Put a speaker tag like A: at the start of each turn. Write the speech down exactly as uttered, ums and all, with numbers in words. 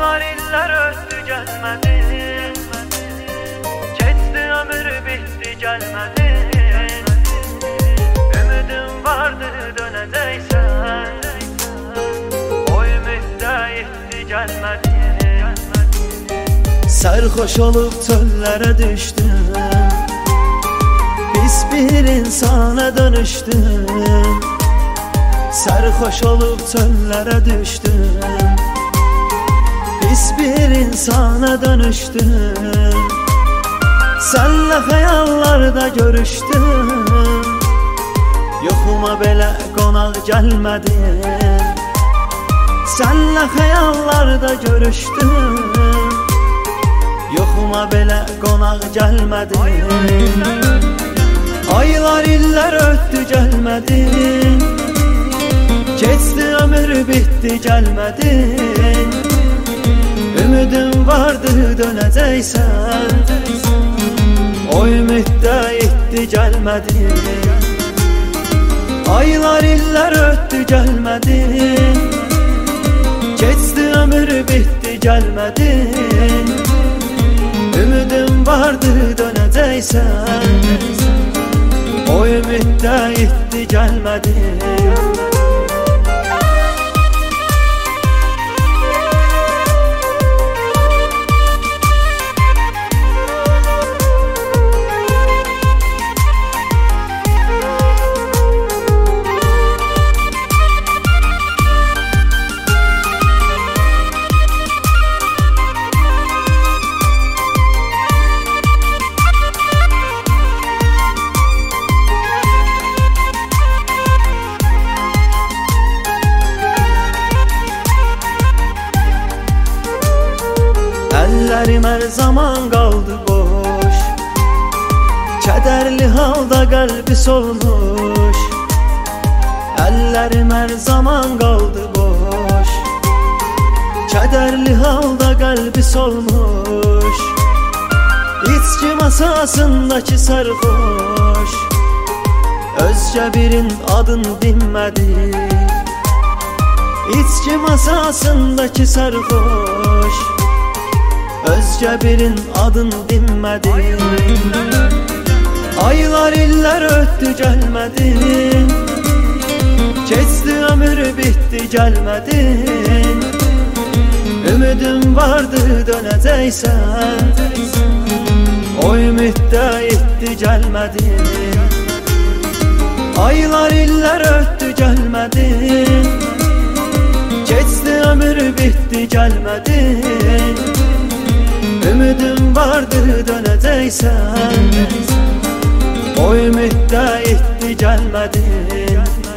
A: Aylar iller öttü gelmedin, geçti ömür bitti gelmedin. Ümidim vardı döneceksen, o ümit de gitti gelmedin.
B: Sərxoş olub çöllərə düşdüm, pis bir insana dönüşdüm. Sərxoş olub çöllərə düşdüm, pis bir insana dönüşdüm. Sənlə xəyallarda görüşdüm, yoxuma belə qonaq gəlmədin. Sənlə xəyallarda görüşdüm, yoxuma belə qonaq gəlmədin. Aylar illər ötdü gəlmədin, keçdi ömür bitti gəlmədin. Ümidim vardı dönəcəksən, o ümiddə itdi gəlmədin. Aylar illər ötdü gəlmədin, keçdi ömür bitti gəlmədin. Ümidim vardı dönəcəksən, o ümiddə itdi gəlmədin. Əllərim hər zaman qaldı boş, kədərli halda qəlbi solmuş. Əllərim hər zaman qaldı boş, kədərli halda qəlbi solmuş. İçki masasındakı sərxoş, özgə birin adını dinmədi. İçki masasındakı sərxoş, özgə birin adını dinmədi. Aylar illər ötdü gəlmədin, keçdi ömür bitti gəlmədin. Ümidim vardı dönəcəksən, o ümiddə itdi gəlmədin. Aylar illər ötdü gəlmədin, keçdi ömür bitti gəlmədin. Ümidim vardı dönəcəksən, o ümiddə itdi gəlmədin.